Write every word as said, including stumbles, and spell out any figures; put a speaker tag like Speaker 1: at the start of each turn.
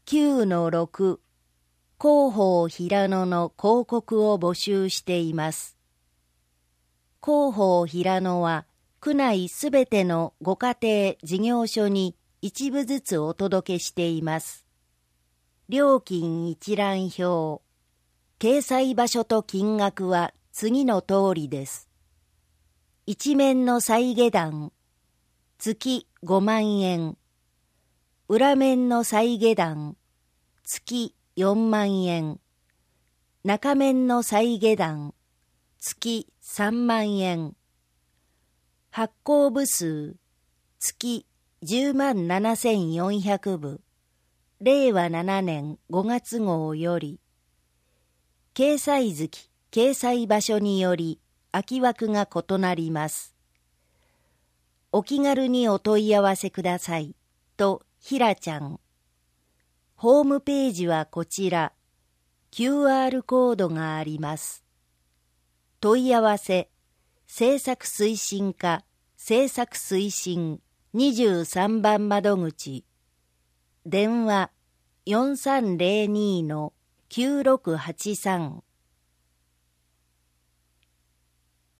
Speaker 1: きゅうのろく 広報平野の広告を募集しています。広報平野は区内すべてのご家庭事業所に一部ずつお届けしています。料金一覧表。掲載場所と金額は次の通りです。一面の再下段、月ごまんえん。裏面の再下段、月よんまんえん。中面の再下段、月さんまんえん。発行部数、月じゅうまんななせんよんひゃくぶ。れいわななねんごがつ号より、掲載月、掲載場所により空き枠が異なります。お気軽にお問い合わせください。と、ひらちゃん。ホームページはこちら。キューアール コードがあります。問い合わせ、制作推進課、制作推進にじゅうさんばん窓口。電話 よんさんぜろにのきゅうろくはちさん